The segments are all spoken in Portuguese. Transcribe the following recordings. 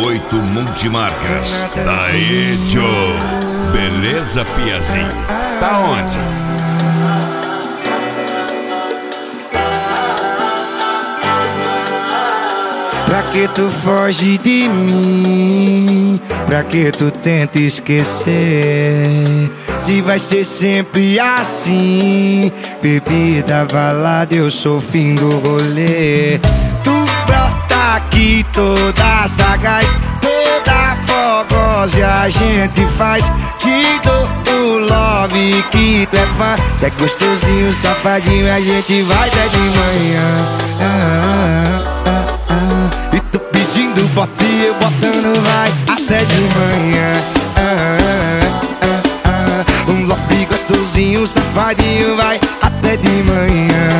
V8 Multimarcas. Daí, Joe. Beleza, Piazinho? Tá onde? Pra que tu foge de mim? Pra que tu tenta esquecer? Se vai ser sempre assim. Bebida, balada, eu sou o fim do rolê. Tu brota aqui toda sagaz, toda fogosa, e a gente faz. Te dou o love que tu é fã. É gostosinho, safadinho, a gente vai até de manhã. E tô pedindo bota e eu botando vai até de manhã. Um love gostosinho, safadinho, vai até de manhã.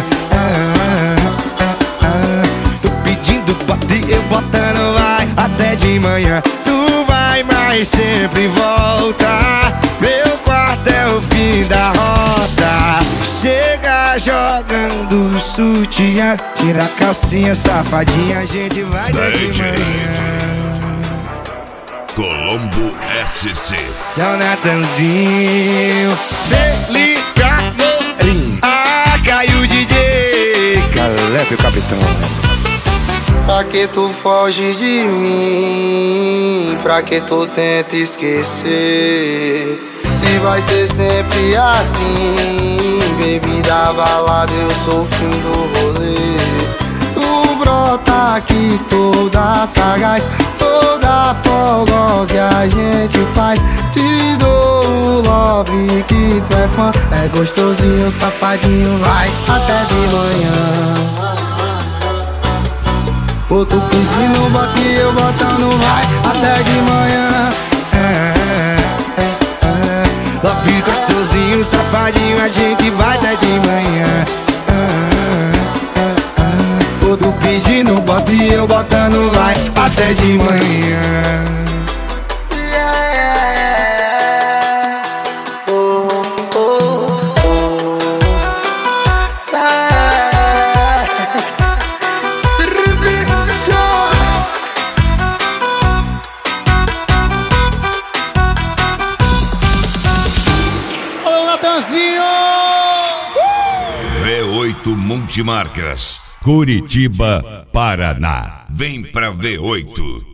Tô pedindo bota e eu botando vai até de manhã. Tu vai, mas sempre volta. Meu quarto é o fim da rota. Chega jogando sutiã, tira a calcinha, safadinha, a gente vai de manhã. Colombo SC. Seu Natanzinho, Felipe Amorim. Ah, caiu o DJ Caleb, o capitão. Pra que tu foge de mim? Pra que tu tenta esquecer? Se vai ser sempre assim. Bebida, balada, eu sou o fim do rolê. Tu brota aqui toda sagaz, toda fogosa, e a gente faz. Te dou o love que tu é fã. É gostosinho, safadinho, vai até de manhã. Pô, tu pedindo bota e eu botando vai até de manhã. Love gostosinho, safadinho, a gente vai até de manhã. Pô, tu pedindo bota e eu botando vai até de manhã. V8 Multimarcas. Curitiba, Paraná. Vem pra V8.